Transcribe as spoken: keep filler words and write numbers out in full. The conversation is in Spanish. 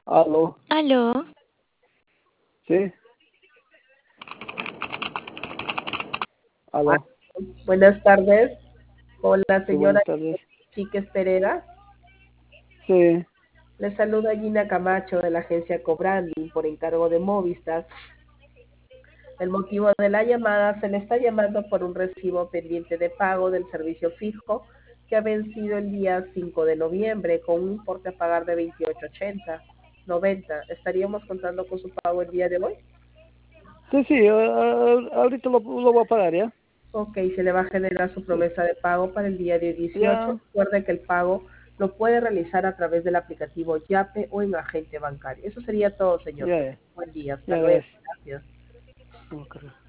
Aló, Aló, sí, Ah, aló, buenas tardes, con la sí, señora buenas tardes. Chiques Pereira. Sí, Le saluda Gina Camacho de la agencia Cobranding por encargo de Movistar. El motivo de la llamada: se le está llamando por un recibo pendiente de pago del servicio fijo que ha vencido el día cinco de noviembre con un importe a pagar de veintiocho ochenta noventa. ¿Estaríamos contando con su pago el día de hoy? sí, sí, a- a- ahorita lo, lo voy a pagar, ¿ya? Ok, se le va a generar su Sí, promesa de pago para el día de dieciocho. ya, Recuerde que el pago lo puede realizar a través del aplicativo Yape o en agente bancario. Eso sería todo, señor. ya, ya, Buen día, hasta ya, luego. gracias. Gracias. Ok.